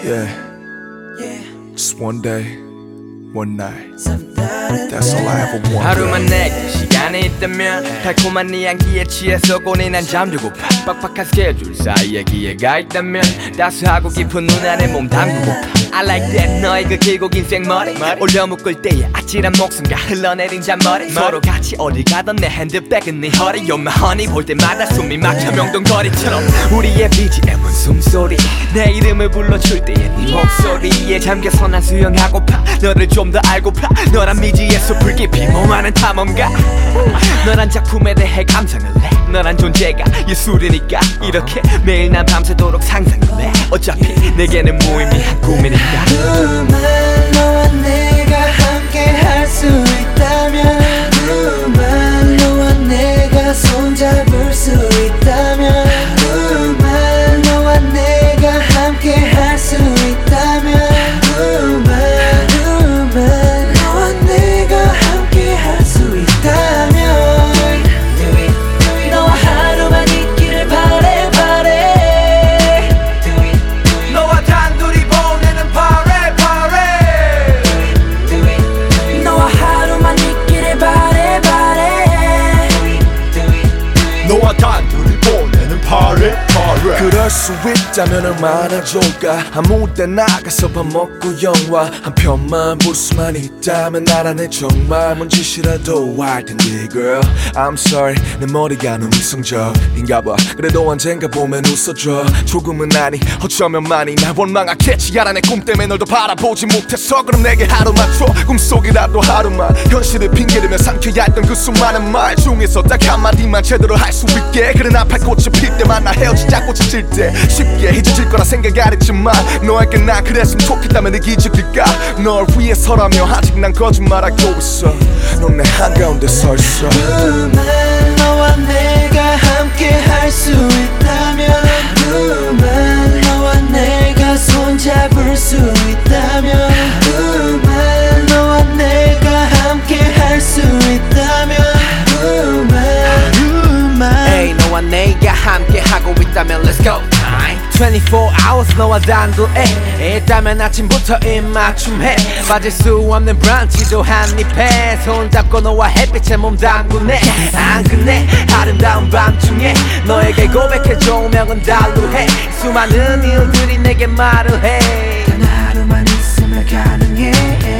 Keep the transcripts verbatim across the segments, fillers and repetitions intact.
Yeah, just one day, one night. That's all I ever wanted. 하루만 내게 시간이 있다면 달콤한 네 향기에 취해서 고뇌 난 잠들고파. 빡빡한 스케줄 사이에 기회가 있다면 따스하고 깊은 눈 안에 몸 담그고파. I like that 너의 그 길고 긴 생머리 올려 묶을 때의 아찔한 목숨과 흘러내린 잔머리 서로 같이 어딜 가던 내 핸드백은 네 허리 You're my honey 볼 때마다 숨이 막혀 명동거리처럼 우리의 비지엠은 숨소리 내 이름을 불러줄 때의 네 목소리에 잠겨서 난 수영하고파 너를 좀 더 알고파 너란 미지의 숲을 깊이 몸하는 탐험가 너란 작품에 대해 감상을 해 너란 존재가 예술이니까 이렇게 매일 난 밤새도록 상상을 해 어차피 내게는 무의미한 꿈이니까 누구만 너와 내가 함께 할 수 있다면 누구만 너와 내가 손잡을 수 있다면 누구만 너와 내가 함께 할 수 있다면 누구만 누구만 너와 내가 함께 할 수 있다면 너와 하루만 있기를 바래 바래 너와 단둘이 보내는 파레 파레 너와 하루만 있기를 바래 바래 너와 단둘이 보내는 파레 파레 그럴 수 있다면 얼마나 좋을까 아무 때 나가서 밥 먹고 영화 한 편만 볼 수만 있다면 나라네 정말 뭔 짓이라도 할 텐데 girl I'm sorry 내 머리가 너무 이성적인가 봐 그래도 언젠가 보면 웃어줘 조금은 아니 어쩌면 많이 날 원망하겠지 알아 내 꿈 때문에 널 더 바라보지 못해서 그럼 내게 하루만 줘 꿈속이라도 하루만 현실을 핑계대며 삼켜야 했던 그 수많은 말 중에서 딱 한마디만 제대로 할 수 있게 그래 나팔 꽃이 필 때만 나 헤어지자 꽃이 질 때 쉽게 잊어질 거라 생각 안 했지만 너에게 난 그랬으면 좋겠다면 내 기적일까 널 위해서라며 아직 난 거짓말하고 있어 넌 내 한가운데 서 있어 누구만 너와 내가 함께 할 수 있다면 누구만 너와 내가 손잡을 수 있다면 누구만 너와 내가 함께 할 수 있다면 누구만 누구만 Hey 너와 내가 함께 하고 있다면 Let's go time twenty-four hours 너와 단둘에 있다면 아침부터 입맞춤해 빠질 수 없는 브런치도 한입해 손잡고 너와 햇빛에 몸 담그네 안 끝내 아름다운 밤중에 너에게 고백해 조명은 달루해 수많은 일들이 내게 말을 해 단 하루만 있으면 가능해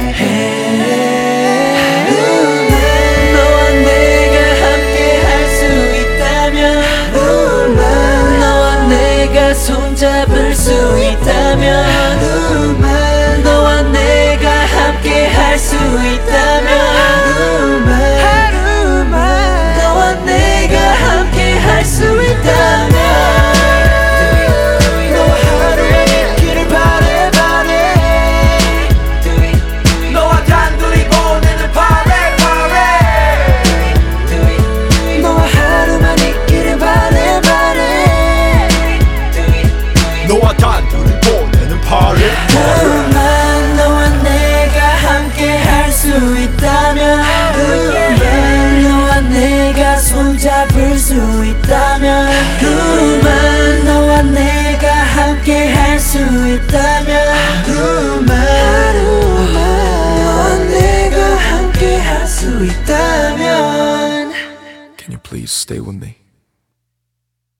너와 내가 함께 할 수 있다면 누구만 너와 내가 손잡을 수 있다면 누구만 너와 내가 함께 할 수 있다면 누구만 하루만 너와 내가 함께 할 수 있다면 너와 하루만 있기를 바래 바래 너와 단둘이 보내는 파레 파레 너와 하루만 있기를 바래 바래 너와 단둘이 보내는 파레 누구만 너와 내가 함께 할 수 있다면 누구만 너와 내가 손잡을 수 있다면 누구만 너와 내가 함께 할 수 있다면 누구만 너와 내가 함께 할 수 있다면 Can you please stay with me?